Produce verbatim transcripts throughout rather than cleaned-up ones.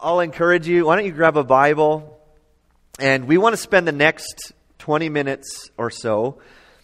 I'll encourage you, why don't you grab a Bible, and we want to spend the next twenty minutes or so,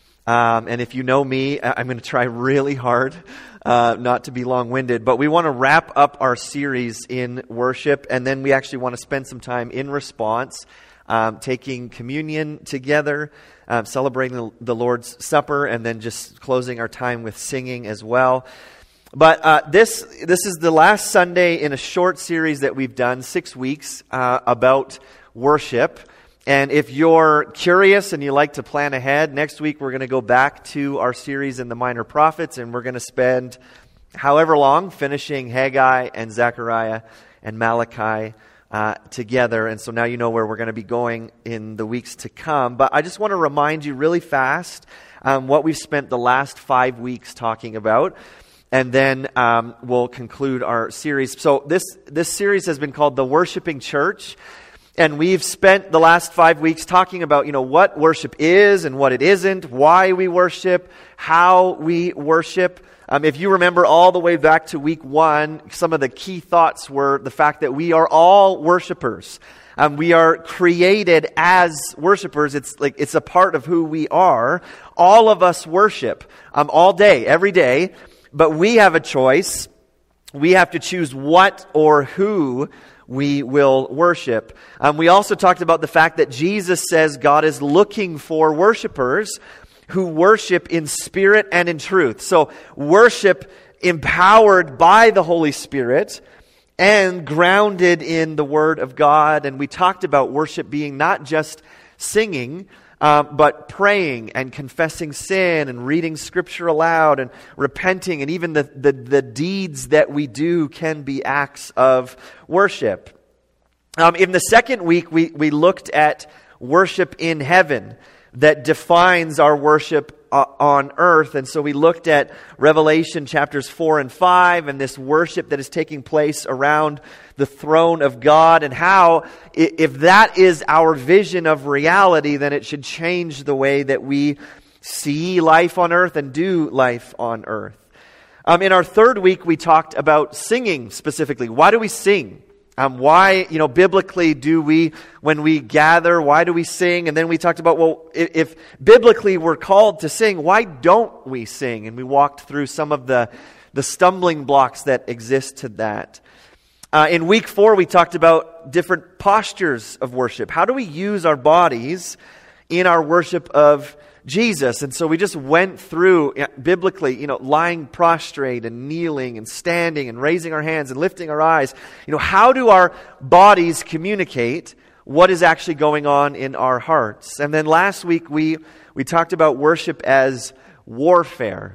um, and if you know me, I'm going to try really hard uh, not to be long-winded, but we want to wrap up our series in worship, and then we actually want to spend some time in response, um, taking communion together, um, celebrating the, the Lord's Supper, and then just closing our time with singing as well. But uh, this this is the last Sunday in a short series that we've done, six weeks, uh, about worship. And if you're curious and you like to plan ahead, next week we're going to go back to our series in the Minor Prophets, and we're going to spend however long finishing Haggai and Zechariah and Malachi uh, together. And so now you know where we're going to be going in the weeks to come. But I just want to remind you really fast um, what we've spent the last five weeks talking about. And then um, we'll conclude our series. So this this series has been called The Worshiping Church. And we've spent the last five weeks talking about, you know, what worship is and what it isn't, why we worship, how we worship. Um, if you remember all the way back to week one, some of the key thoughts were the fact that we are all worshipers. Um, we are created as worshipers. It's like it's a part of who we are. All of us worship um, all day, every day. But we have a choice. We have to choose what or who we will worship. Um, we also talked about the fact that Jesus says God is looking for worshipers who worship in spirit and in truth. So worship empowered by the Holy Spirit and grounded in the Word of God. And we talked about worship being not just singing, Um, but praying and confessing sin and reading Scripture aloud and repenting, and even the, the, the deeds that we do can be acts of worship. Um, in the second week, we, we looked at worship in heaven that defines our worship uh, on earth. And so we looked at Revelation chapters four and five and this worship that is taking place around the throne of God, and how if that is our vision of reality, then it should change the way that we see life on earth and do life on earth. Um, in our third week, we talked about singing specifically. Why do we sing? Um, why, you know, biblically do we, when we gather, why do we sing? And then we talked about, well, if, if biblically we're called to sing, why don't we sing? And we walked through some of the, the stumbling blocks that exist to that. Uh, in week four, we talked about different postures of worship. How do we use our bodies in our worship of Jesus? And so we just went through biblically, you know, lying prostrate and kneeling and standing and raising our hands and lifting our eyes. You know, how do our bodies communicate what is actually going on in our hearts? And then last week we we talked about worship as warfare.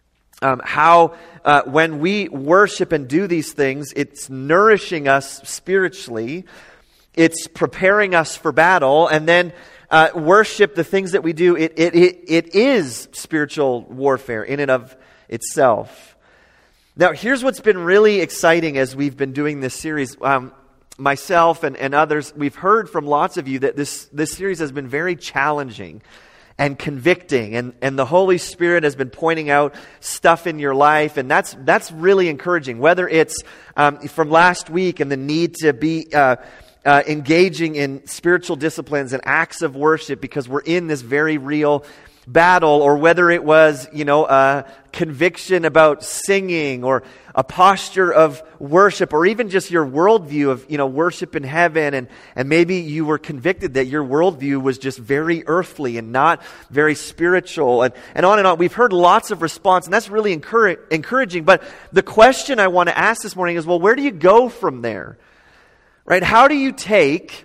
Um, how uh, when we worship and do these things, it's nourishing us spiritually, it's preparing us for battle, and then uh, worship, the things that we do, it, it it it is spiritual warfare in and of itself. Now, here's what's been really exciting as we've been doing this series. Um, myself and, and others, we've heard from lots of you that this this series has been very challenging and convicting, and, and the Holy Spirit has been pointing out stuff in your life, and that's that's really encouraging. Whether it's um, from last week and the need to be uh, uh, engaging in spiritual disciplines and acts of worship because we're in this very real battle, or whether it was, you know, a conviction about singing, or a posture of worship, or even just your worldview of, you know, worship in heaven, and, and maybe you were convicted that your worldview was just very earthly and not very spiritual, and, and on and on. We've heard lots of response, and that's really encourage, encouraging. But the question I want to ask this morning is, well, where do you go from there? Right? How do you take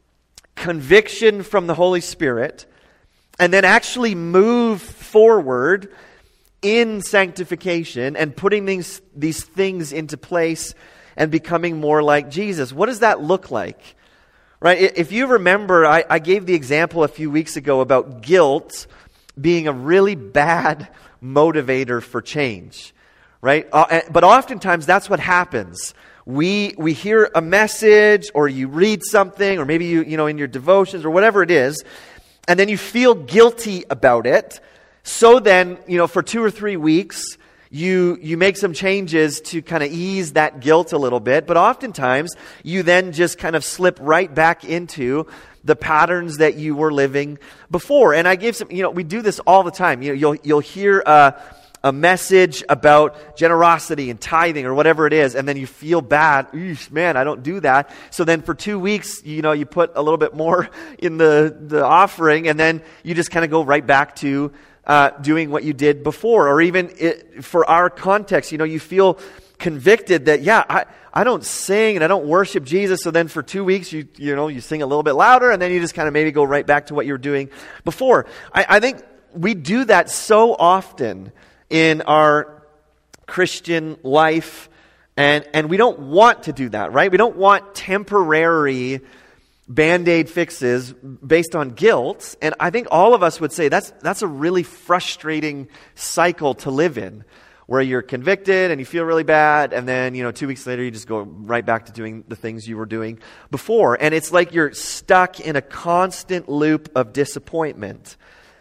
conviction from the Holy Spirit and then actually move forward in sanctification and putting these, these things into place and becoming more like Jesus? What does that look like? Right? If you remember, I, I gave the example a few weeks ago about guilt being a really bad motivator for change. Right? Uh, but oftentimes that's what happens. We we hear a message, or you read something, or maybe you you know in your devotions or whatever it is, and then you feel guilty about it. So then, you know, for two or three weeks, you you make some changes to kind of ease that guilt a little bit, but oftentimes you then just kind of slip right back into the patterns that you were living before. And I gave some, you know, we do this all the time. You know, you'll you'll hear a, a message about generosity and tithing or whatever it is, and then you feel bad. Eesh, man, I don't do that. So then for two weeks, you know, you put a little bit more in the, the offering, and then you just kind of go right back to uh, doing what you did before. Or even it, for our context, you know, you feel convicted that, yeah, I, I don't sing and I don't worship Jesus. So then for two weeks, you you know, you sing a little bit louder, and then you just kind of maybe go right back to what you were doing before. I, I think we do that so often in our Christian life, and, and we don't want to do that, right? We don't want temporary Band-Aid fixes based on guilt. And I think all of us would say that's that's a really frustrating cycle to live in, where you're convicted and you feel really bad, and then, you know, two weeks later you just go right back to doing the things you were doing before. And it's like you're stuck in a constant loop of disappointment.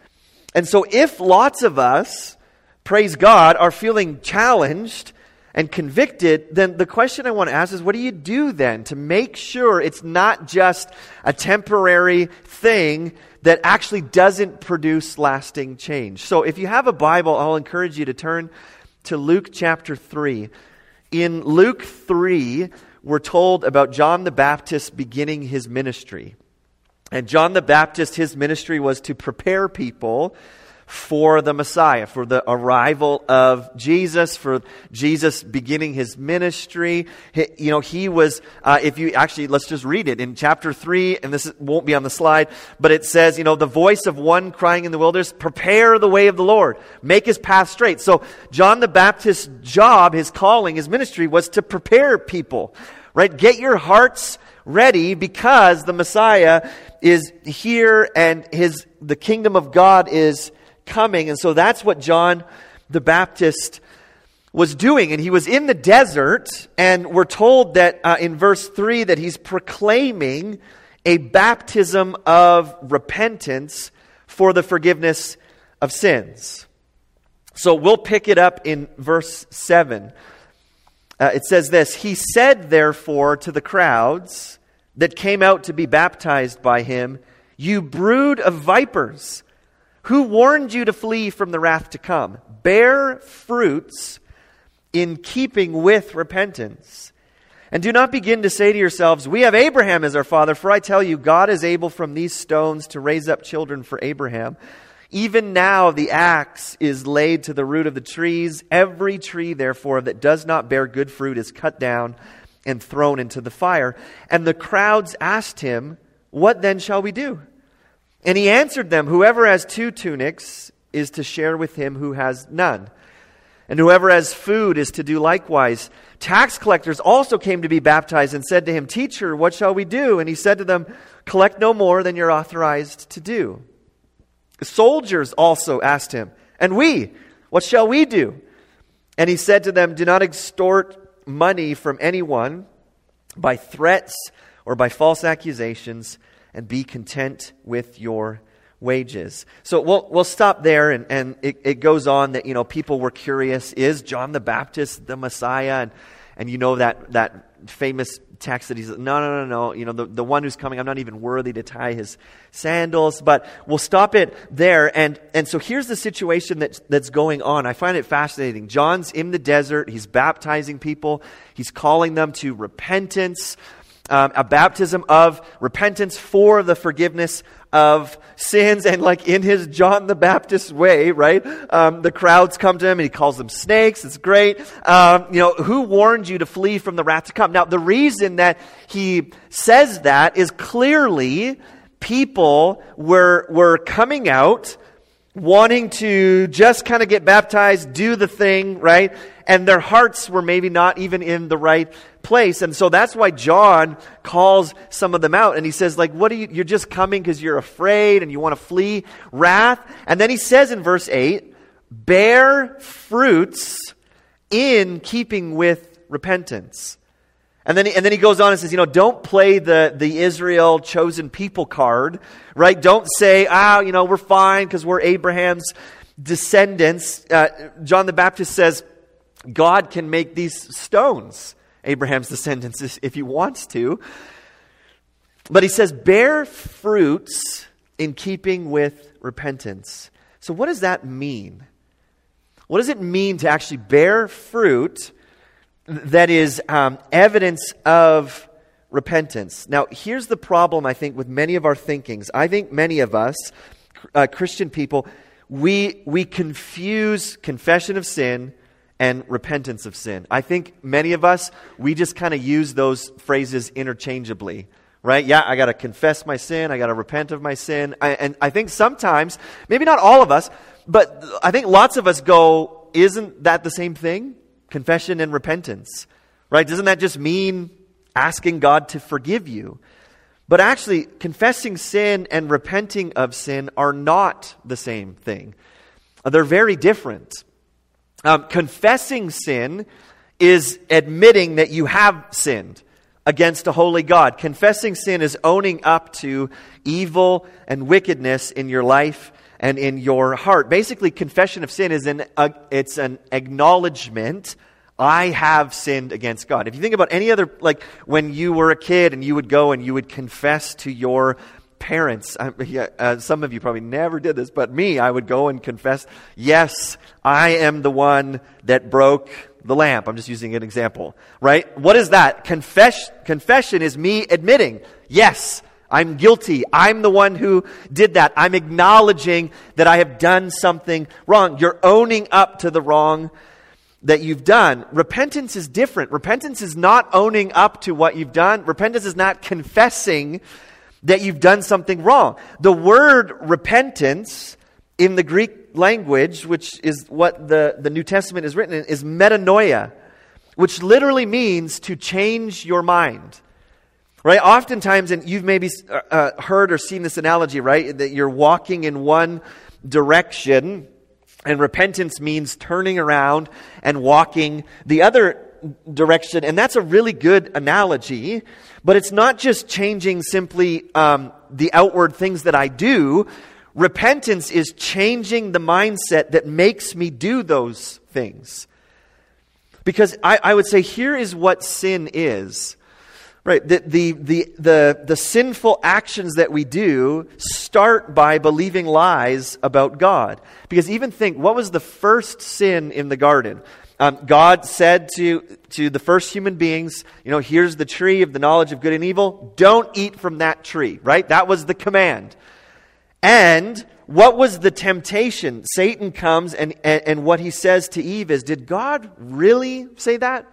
And so if lots of us, praise God, are feeling challenged and convicted, then the question I want to ask is, what do you do then to make sure it's not just a temporary thing that actually doesn't produce lasting change? So if you have a Bible, I'll encourage you to turn to Luke chapter three. In Luke three, we're told about John the Baptist beginning his ministry. And John the Baptist, his ministry was to prepare people for the Messiah, for the arrival of Jesus, for Jesus beginning his ministry. He, you know, he was, uh, if you actually, let's just read it in chapter three, and this won't be on the slide, but it says, you know, the voice of one crying in the wilderness, prepare the way of the Lord, make his path straight. So John the Baptist's job, his calling, his ministry was to prepare people, right? Get your hearts ready, because the Messiah is here and his, the kingdom of God is coming. And so that's what John the Baptist was doing. And he was in the desert, and we're told that uh, in verse three that he's proclaiming a baptism of repentance for the forgiveness of sins. So we'll pick it up in verse seven. Uh, it says this: He said, therefore, to the crowds that came out to be baptized by him, "You brood of vipers, who warned you to flee from the wrath to come? Bear fruits in keeping with repentance. And do not begin to say to yourselves, 'We have Abraham as our father,' for I tell you, God is able from these stones to raise up children for Abraham. Even now the axe is laid to the root of the trees. Every tree, therefore, that does not bear good fruit is cut down and thrown into the fire." And the crowds asked him, "What then shall we do?" And he answered them, "Whoever has two tunics is to share with him who has none. And whoever has food is to do likewise." Tax collectors also came to be baptized and said to him, "Teacher, what shall we do?" And he said to them, "Collect no more than you're authorized to do." The soldiers also asked him, "And we, what shall we do?" And he said to them, "Do not extort money from anyone by threats or by false accusations, and be content with your wages." So we'll we'll stop there, and, and it, it goes on that, you know, people were curious, is John the Baptist the Messiah? And and you know that that famous text that he's, no, no, no, no, you know, the, the one who's coming, I'm not even worthy to tie his sandals. But we'll stop it there. And and so here's the situation that's, that's going on. I find it fascinating. John's in the desert. He's baptizing people. He's calling them to repentance. Um, a baptism of repentance for the forgiveness of sins. And like in his John the Baptist way, right? Um, the crowds come to him and he calls them snakes. It's great. Um, you know, who warned you to flee from the wrath to come? Now, the reason that he says that is clearly people were, were coming out wanting to just kind of get baptized, do the thing, right? And their hearts were maybe not even in the right place. And so that's why John calls some of them out. And he says, like, what are you, you're just coming because you're afraid and you want to flee wrath. And then he says in verse eight, bear fruits in keeping with repentance. And then, and then he goes on and says, you know, don't play the, the Israel chosen people card, right? Don't say, ah, you know, we're fine because we're Abraham's descendants. Uh, John the Baptist says, God can make these stones Abraham's descendants if he wants to. But he says, bear fruits in keeping with repentance. So what does that mean? What does it mean to actually bear fruit that is um, evidence of repentance? Now, here's the problem, I think, with many of our thinkings. I think many of us, uh, Christian people, we we confuse confession of sin and repentance of sin. I think many of us, we just kind of use those phrases interchangeably. Right? Yeah, I got to confess my sin. I got to repent of my sin. I, and I think sometimes, maybe not all of us, but I think lots of us go, isn't that the same thing? Confession and repentance. Right? Doesn't that just mean asking God to forgive you? But actually, confessing sin and repenting of sin are not the same thing. They're very different. Um, confessing sin is admitting that you have sinned against a holy God. Confessing sin is owning up to evil and wickedness in your life and in your heart. Basically, confession of sin is an uh, it's an acknowledgement, I have sinned against God. If you think about any other, like when you were a kid and you would go and you would confess to your parents. Uh, yeah, uh, some of you probably never did this, but me, I would go and confess, yes, I am the one that broke the lamp. I'm just using an example, right? What is that? Confess, confession is me admitting, yes, I'm guilty. I'm the one who did that. I'm acknowledging that I have done something wrong. You're owning up to the wrong that you've done. Repentance is different. Repentance is not owning up to what you've done. Repentance is not confessing that you've done something wrong. The word repentance in the Greek language, which is what the, the New Testament is written in, is metanoia, which literally means to change your mind. Right? Oftentimes, and you've maybe uh, heard or seen this analogy, right? That you're walking in one direction, and repentance means turning around and walking the other direction. And that's a really good analogy, but it's not just changing simply um, the outward things that I do. Repentance is changing the mindset that makes me do those things. Because I, I would say here is what sin is. Right, the, the, the, the, the sinful actions that we do start by believing lies about God. Because even think, what was the first sin in the garden? Um, God said to, to the first human beings, you know, here's the tree of the knowledge of good and evil. Don't eat from that tree, right? That was the command. And what was the temptation? Satan comes and, and, and what he says to Eve is, did God really say that?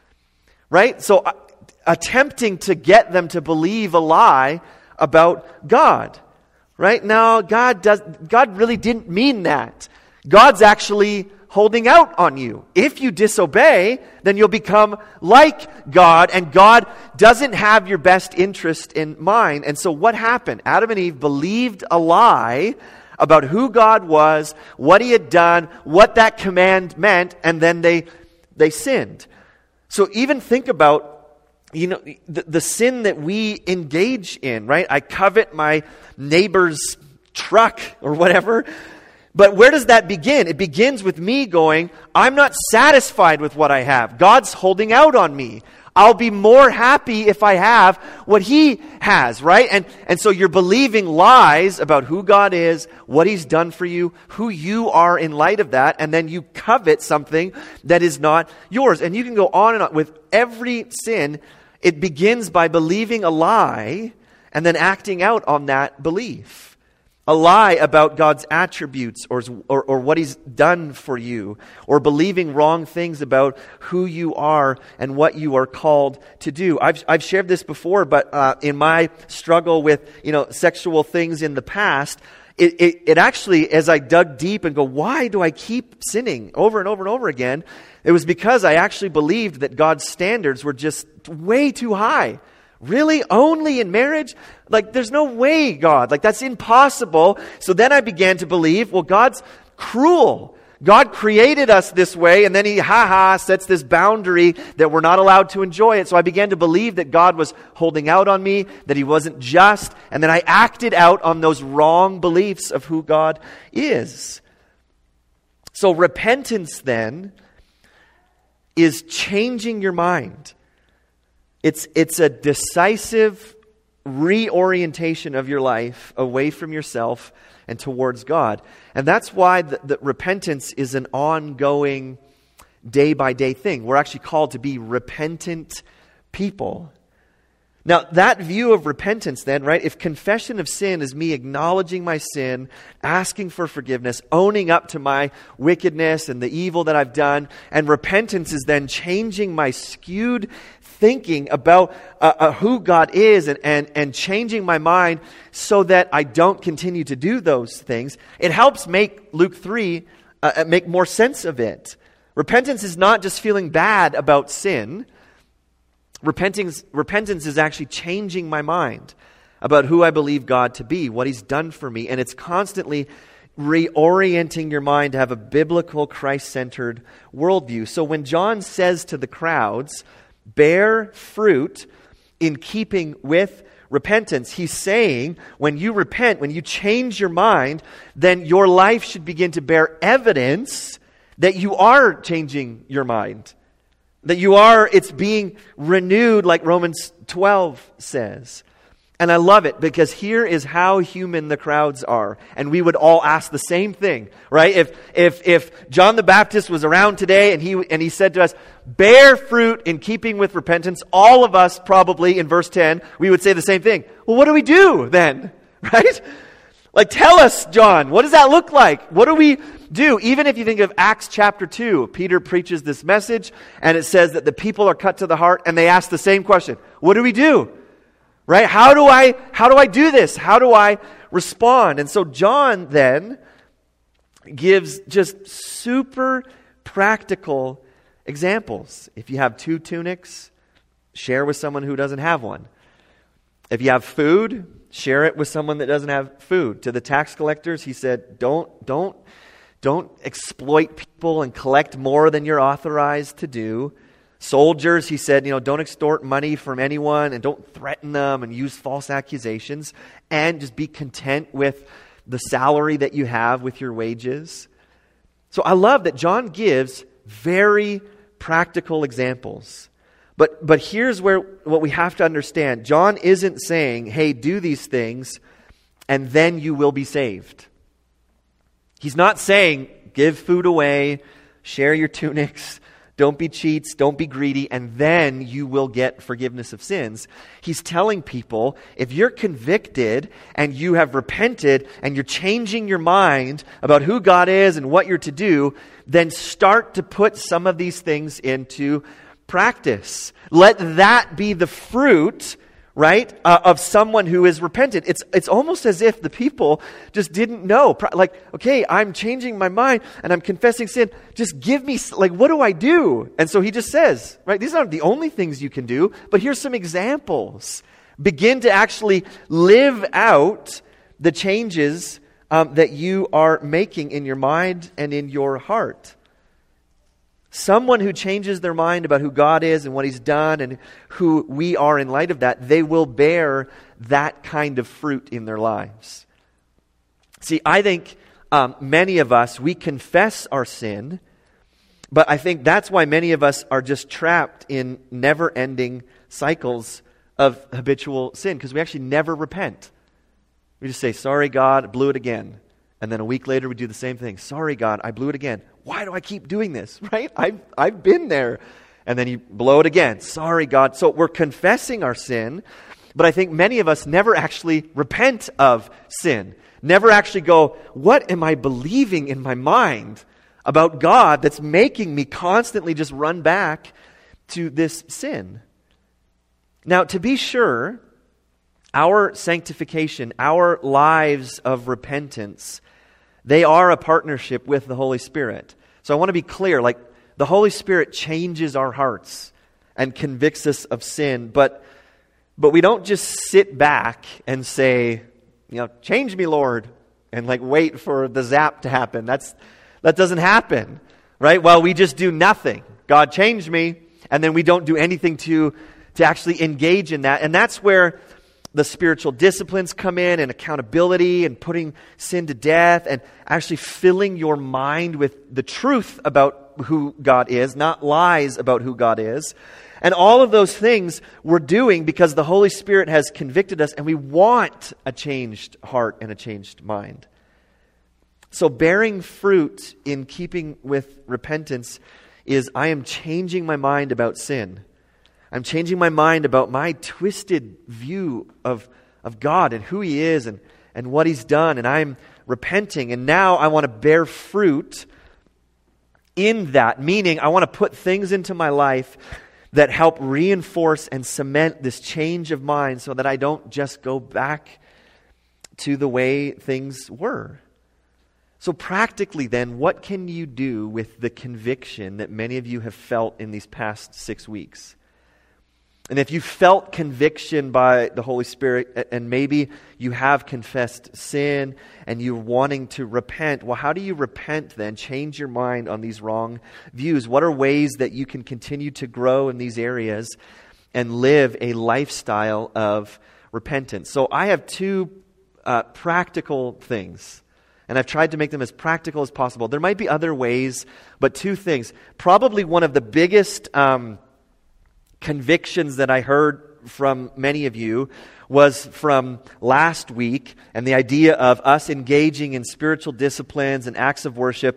Right? So uh, attempting to get them to believe a lie about God. Right? Now, God does, God really didn't mean that. God's actually holding out on you. If you disobey, then you'll become like God, and God doesn't have your best interest in mind. And so what happened? Adam and Eve believed a lie about who God was, what he had done, what that command meant, and then they they sinned. So even think about, you know, the, the sin that we engage in, right? I covet my neighbor's truck or whatever. But where does that begin? It begins with me going, I'm not satisfied with what I have. God's holding out on me. I'll be more happy if I have what he has, right? And, and so you're believing lies about who God is, what he's done for you, who you are in light of that, and then you covet something that is not yours. And you can go on and on. With every sin, it begins by believing a lie and then acting out on that belief. A lie about God's attributes or, or or what he's done for you, or believing wrong things about who you are and what you are called to do. I've I've shared this before, but uh, in my struggle with, you know, sexual things in the past, it, it it actually, as I dug deep and go, why do I keep sinning over and over and over again? It was because I actually believed that God's standards were just way too high. Really? Only in marriage? Like, there's no way, God. Like, that's impossible. So then I began to believe, well, God's cruel. God created us this way, and then he, ha-ha, sets this boundary that we're not allowed to enjoy it. So I began to believe that God was holding out on me, that he wasn't just, and then I acted out on those wrong beliefs of who God is. So repentance then is changing your mind. It's, it's a decisive reorientation of your life away from yourself and towards God. And that's why the, the repentance is an ongoing, day-by-day thing. We're actually called to be repentant people. Now, that view of repentance then, right? If confession of sin is me acknowledging my sin, asking for forgiveness, owning up to my wickedness and the evil that I've done, and repentance is then changing my skewed thinking about uh, uh, who God is and, and, and changing my mind so that I don't continue to do those things, it helps make Luke three uh, make more sense of it. Repentance is not just feeling bad about sin. Repentance, repentance is actually changing my mind about who I believe God to be, what He's done for me. And it's constantly reorienting your mind to have a biblical, Christ-centered worldview. So when John says to the crowds, bear fruit in keeping with repentance, he's saying when you repent, when you change your mind, then your life should begin to bear evidence that you are changing your mind. That you are, it's being renewed like Romans twelve says. And I love it because here is how human the crowds are. And we would all ask the same thing, right? If if if John the Baptist was around today and he and he said to us, bear fruit in keeping with repentance, all of us probably in verse ten, we would say the same thing. Well, what do we do then? Right? Like, tell us, John, what does that look like? What do we do? Even if you think of Acts chapter two, Peter preaches this message, and it says that the people are cut to the heart, and they ask the same question. What do we do? Right? How do I, how do I do this? How do I respond? And so John then gives just super practical examples. If you have two tunics, share with someone who doesn't have one. If you have food, share it with someone that doesn't have food. To the tax collectors, he said, don't, don't, don't exploit people and collect more than you're authorized to do. Soldiers, he said, you know, don't extort money from anyone and don't threaten them and use false accusations, and just be content with the salary that you have with your wages. So I love that John gives very practical examples. But but here's where what we have to understand. John isn't saying, hey, do these things and then you will be saved. He's not saying, give food away, share your tunics, don't be cheats, don't be greedy, and then you will get forgiveness of sins. He's telling people, if you're convicted and you have repented and you're changing your mind about who God is and what you're to do, then start to put some of these things into practice. Let that be the fruit, right, uh, of someone who is repentant. It's it's almost as if the people just didn't know. Like, okay, I'm changing my mind and I'm confessing sin. Just give me, like, what do I do? And so he just says, right, these aren't the only things you can do, but here's some examples. Begin to actually live out the changes um, that you are making in your mind and in your heart. Someone who changes their mind about who God is and what He's done and who we are in light of that, they will bear that kind of fruit in their lives. See, I think um, many of us, we confess our sin, but I think that's why many of us are just trapped in never-ending cycles of habitual sin, because we actually never repent. We just say, sorry, God, I blew it again. And then a week later, we do the same thing. Sorry, God, I blew it again. Why do I keep doing this? Right? I've, I've been there. And then you blow it again. Sorry, God. So we're confessing our sin, but I think many of us never actually repent of sin. Never actually go, what am I believing in my mind about God that's making me constantly just run back to this sin? Now, to be sure, our sanctification, our lives of repentance, they are a partnership with the Holy Spirit. So I want to be clear, like, the Holy Spirit changes our hearts and convicts us of sin, but but we don't just sit back and say, you know, change me, Lord, and like wait for the zap to happen. That's that doesn't happen, right? Well, we just do nothing. God, change me, and then we don't do anything to to actually engage in that. And that's where the spiritual disciplines come in, and accountability and putting sin to death and actually filling your mind with the truth about who God is, not lies about who God is. And all of those things we're doing because the Holy Spirit has convicted us and we want a changed heart and a changed mind. So bearing fruit in keeping with repentance is I am changing my mind about sin. I'm changing my mind about my twisted view of, of God and who He is and, and what He's done. And I'm repenting. And now I want to bear fruit in that. Meaning I want to put things into my life that help reinforce and cement this change of mind so that I don't just go back to the way things were. So practically then, what can you do with the conviction that many of you have felt in these past six weeks? And if you felt conviction by the Holy Spirit, and maybe you have confessed sin and you're wanting to repent, well, how do you repent then? Change your mind on these wrong views. What are ways that you can continue to grow in these areas and live a lifestyle of repentance? So I have two uh, practical things, and I've tried to make them as practical as possible. There might be other ways, but two things. Probably one of the biggest Um, convictions that I heard from many of you was from last week, and the idea of us engaging in spiritual disciplines and acts of worship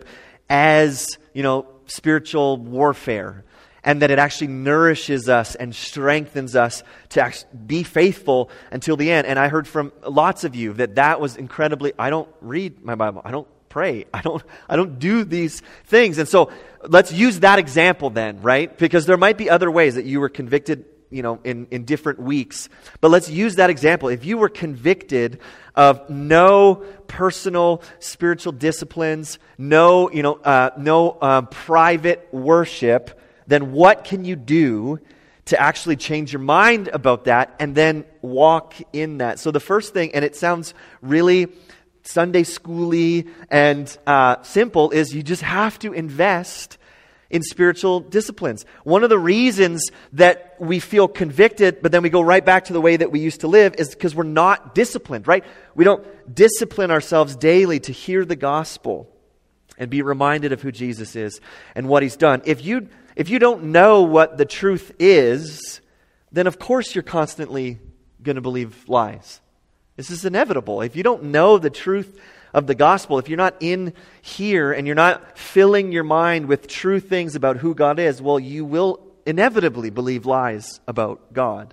as, you know, spiritual warfare, and that it actually nourishes us and strengthens us to actually be faithful until the end. And I heard from lots of you that that was incredibly, I don't read my Bible, I don't pray. I don't I don't do these things. And so let's use that example then, right? Because there might be other ways that you were convicted, you know, in, in different weeks. But let's use that example. If you were convicted of no personal spiritual disciplines, no, you know, uh, no um, private worship, then what can you do to actually change your mind about that and then walk in that? So the first thing, and it sounds really Sunday schooly and uh, simple, is you just have to invest in spiritual disciplines. One of the reasons that we feel convicted, but then we go right back to the way that we used to live, is because we're not disciplined, right? We don't discipline ourselves daily to hear the gospel and be reminded of who Jesus is and what He's done. If you if you don't know what the truth is, then of course you're constantly going to believe lies. This is inevitable. If you don't know the truth of the gospel, if you're not in here and you're not filling your mind with true things about who God is, well, you will inevitably believe lies about God.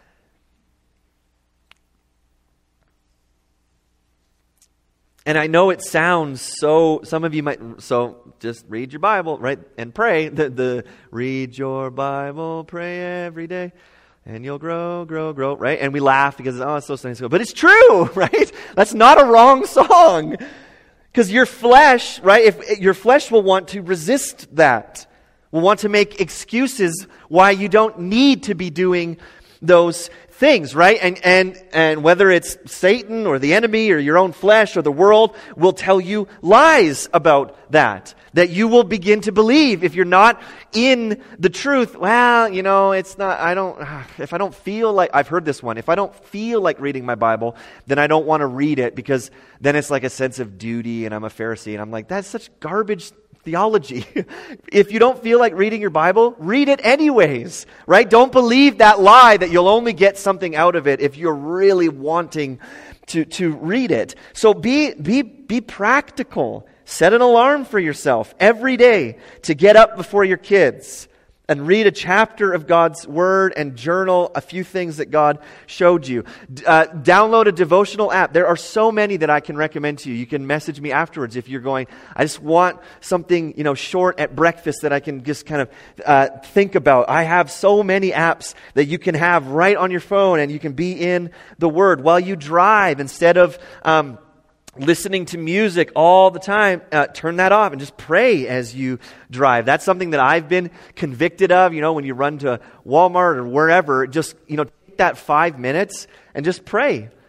And I know it sounds so, some of you might, so just read your Bible, right? And pray. The, the read your Bible, pray every day. And you'll grow, grow, grow, right? And we laugh because, oh, it's so Sunday school. But it's true, right? That's not a wrong song. Because your flesh, right? If your flesh will want to resist that. Will want to make excuses why you don't need to be doing those things, right? And and and whether it's Satan or the enemy or your own flesh or the world will tell you lies about that. That you will begin to believe if you're not in the truth. Well, you know, it's not, I don't, if I don't feel like, I've heard this one, if I don't feel like reading my Bible, then I don't want to read it because then it's like a sense of duty and I'm a Pharisee. And I'm like, that's such garbage theology. If you don't feel like reading your Bible, read it anyways, right? Don't believe that lie that you'll only get something out of it if you're really wanting to, to read it. So be, be, be practical. Set an alarm for yourself every day to get up before your kids and read a chapter of God's Word and journal a few things that God showed you. Uh, download a devotional app. There are so many that I can recommend to you. You can message me afterwards if you're going, I just want something, you know, short at breakfast that I can just kind of uh, think about. I have so many apps that you can have right on your phone and you can be in the Word. While you drive, instead of Um, listening to music all the time, uh, turn that off and just pray as you drive. That's something that I've been convicted of. You know, when you run to Walmart or wherever, just, you know, take that five minutes and just pray.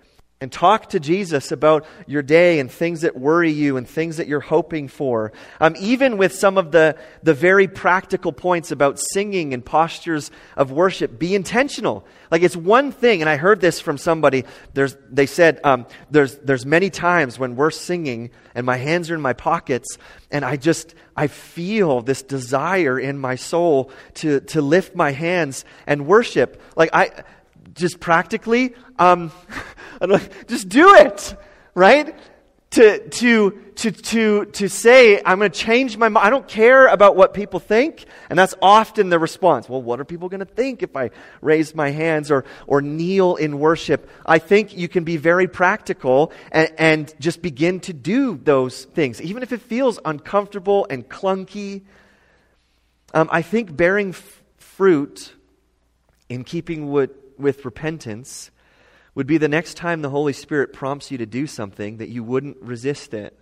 And talk to Jesus about your day and things that worry you and things that you're hoping for. Um, even with some of the, the very practical points about singing and postures of worship, be intentional. Like it's one thing, and I heard this from somebody, there's, they said, um, there's, there's many times when we're singing and my hands are in my pockets and I just, I feel this desire in my soul to, to lift my hands and worship. Like I, just practically, um, just do it, right? To to to to to say, I'm going to change my mind. I don't care about what people think, and that's often the response. Well, what are people going to think if I raise my hands or or kneel in worship? I think you can be very practical and, and just begin to do those things, even if it feels uncomfortable and clunky. Um, I think bearing f- fruit in keeping with with repentance would be the next time the Holy Spirit prompts you to do something that you wouldn't resist it.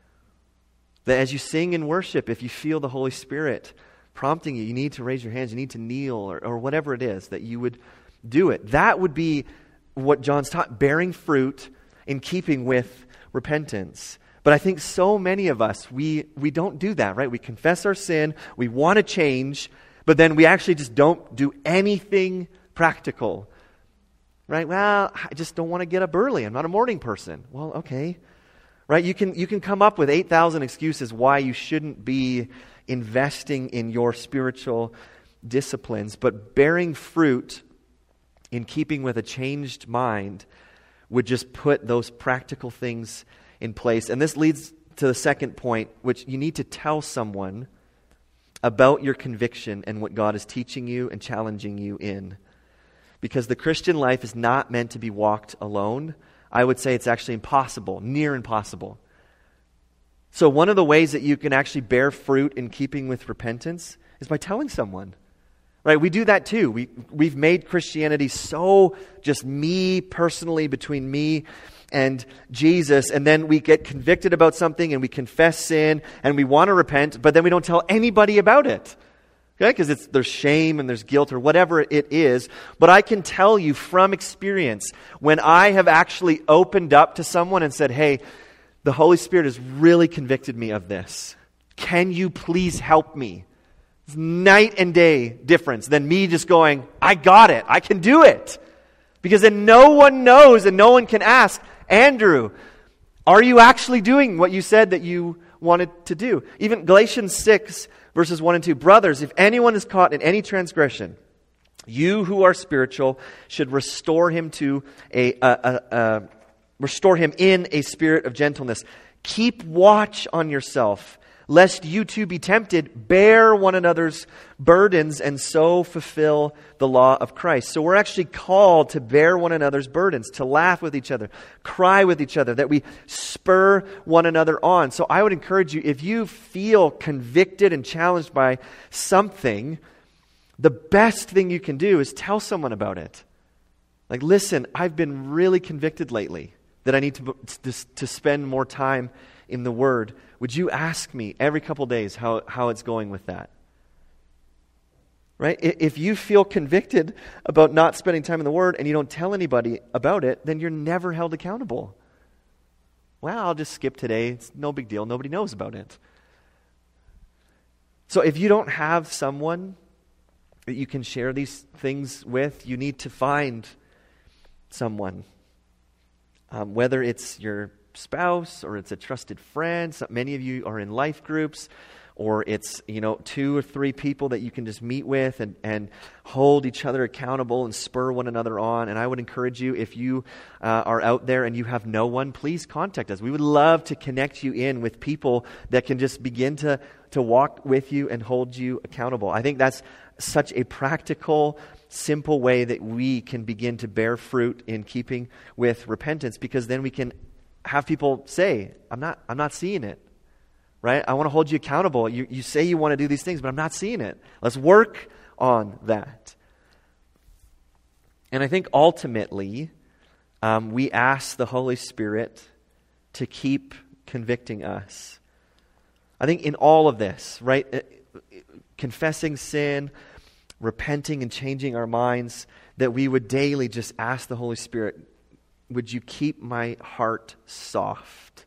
That as you sing and worship, if you feel the Holy Spirit prompting you, you need to raise your hands, you need to kneel, or, or whatever it is, that you would do it. That would be what John's taught, bearing fruit in keeping with repentance. But I think so many of us, we, we don't do that, right? We confess our sin, we want to change, but then we actually just don't do anything practical. Right? Well, I just don't want to get up early. I'm not a morning person. Well, okay. Right? You can you can come up with eight thousand excuses why you shouldn't be investing in your spiritual disciplines, but bearing fruit in keeping with a changed mind would just put those practical things in place. And this leads to the second point, which you need to tell someone about your conviction and what God is teaching you and challenging you in. Because the Christian life is not meant to be walked alone. I would say it's actually impossible, near impossible. So one of the ways that you can actually bear fruit in keeping with repentance is by telling someone. Right? We do that too. We, we've made Christianity so just me personally, between me and Jesus, and then we get convicted about something and we confess sin and we want to repent, but then we don't tell anybody about it. Okay, because it's there's shame and there's guilt or whatever it is. But I can tell you from experience, when I have actually opened up to someone and said, hey, the Holy Spirit has really convicted me of this. Can you please help me? It's night and day difference than me just going, I got it. I can do it. Because then no one knows and no one can ask, Andrew, are you actually doing what you said that you wanted to do? Even Galatians six, verses one and two. Brothers, if anyone is caught in any transgression, you who are spiritual should restore him to a, a, a, a restore him in a spirit of gentleness. Keep watch on yourself, lest you too be tempted. Bear one another's burdens and so fulfill the law of Christ. So we're actually called to bear one another's burdens, to laugh with each other, cry with each other, that we spur one another on. So I would encourage you, if you feel convicted and challenged by something, the best thing you can do is tell someone about it. Like, listen, I've been really convicted lately that I need to, to, to spend more time in the Word. Would you ask me every couple days how, how it's going with that? Right? If you feel convicted about not spending time in the Word and you don't tell anybody about it, then you're never held accountable. Well, I'll just skip today. It's no big deal. Nobody knows about it. So if you don't have someone that you can share these things with, you need to find someone. Um, whether it's your spouse or it's a trusted friend. So many of you are in life groups, or it's, you know, two or three people that you can just meet with and, and hold each other accountable and spur one another on. And I would encourage you, if you uh, are out there and you have no one, please contact us. We would love to connect you in with people that can just begin to, to walk with you and hold you accountable. I think that's such a practical, simple way that we can begin to bear fruit in keeping with repentance, because then we can have people say, I'm not I'm not seeing it. Right? I want to hold you accountable. You you say you want to do these things, but I'm not seeing it. Let's work on that. And I think ultimately, um, we ask the Holy Spirit to keep convicting us. I think in all of this, right, confessing sin, repenting and changing our minds, that we would daily just ask the Holy Spirit, would you keep my heart soft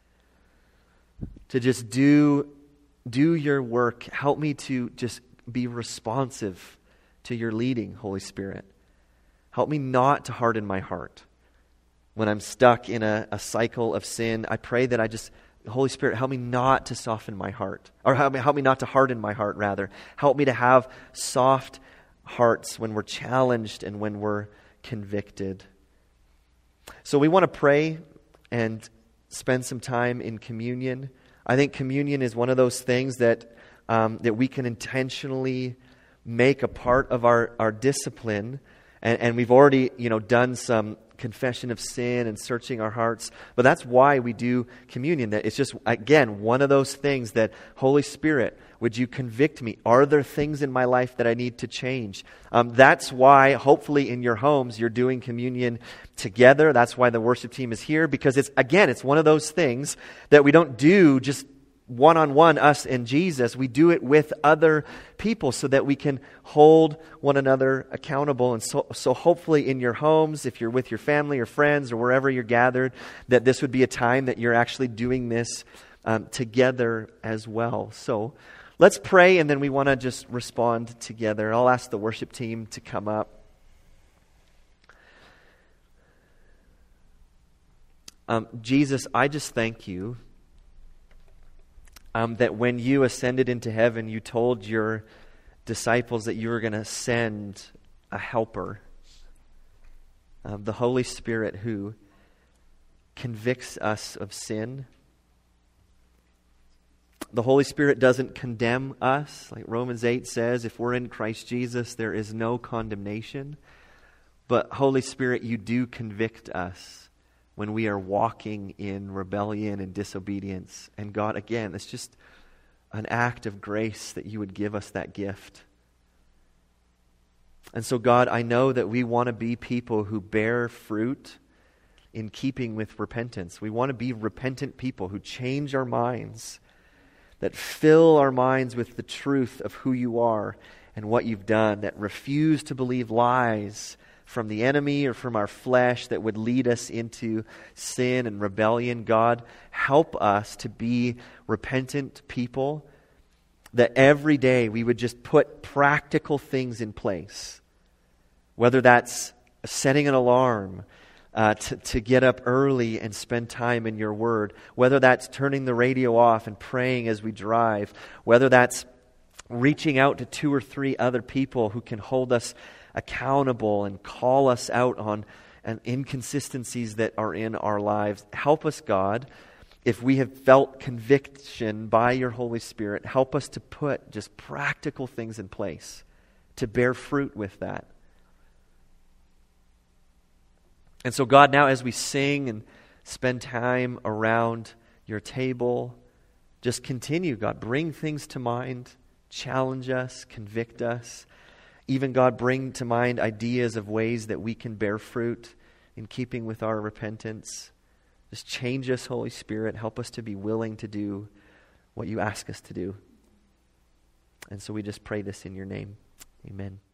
to just do, do your work. Help me to just be responsive to your leading, Holy Spirit. Help me not to harden my heart when I'm stuck in a, a cycle of sin. I pray that I just, Holy Spirit, help me not to soften my heart. Or help me, help me not to harden my heart, rather. Help me to have soft hearts when we're challenged and when we're convicted. So we want to pray and spend some time in communion. I think communion is one of those things that um, that we can intentionally make a part of our, our discipline. And, and we've already, you know, done some confession of sin and searching our hearts. But that's why we do communion. That it's just, again, one of those things that, Holy Spirit, would you convict me? Are there things in my life that I need to change? Um, that's why, hopefully, in your homes, you're doing communion together. That's why the worship team is here. Because it's, again, it's one of those things that we don't do just one-on-one, us and Jesus. We do it with other people so that we can hold one another accountable. And so, so hopefully in your homes, if you're with your family or friends or wherever you're gathered, that this would be a time that you're actually doing this um, together as well. So let's pray, and then we want to just respond together. I'll ask the worship team to come up. Um, Jesus, I just thank you Um, that when you ascended into heaven, you told your disciples that you were going to send a helper, um, the Holy Spirit, who convicts us of sin. The Holy Spirit doesn't condemn us. Like Romans eight says, if we're in Christ Jesus, there is no condemnation. But Holy Spirit, you do convict us when we are walking in rebellion and disobedience. And God, again, it's just an act of grace that you would give us that gift. And so, God, I know that we want to be people who bear fruit in keeping with repentance. We want to be repentant people who change our minds, that fill our minds with the truth of who you are and what you've done, that refuse to believe lies from the enemy or from our flesh that would lead us into sin and rebellion. God, help us to be repentant people, that every day we would just put practical things in place, whether that's setting an alarm uh, to, to get up early and spend time in your word, whether that's turning the radio off and praying as we drive, whether that's reaching out to two or three other people who can hold us accountable and call us out on and inconsistencies that are in our lives. Help us, God, if we have felt conviction by your Holy Spirit, help us to put just practical things in place to bear fruit with that. And so, God, now as we sing and spend time around your table, just continue, God, bring things to mind, challenge us, convict us. Even, God, bring to mind ideas of ways that we can bear fruit in keeping with our repentance. Just change us, Holy Spirit. Help us to be willing to do what you ask us to do. And so we just pray this in your name. Amen.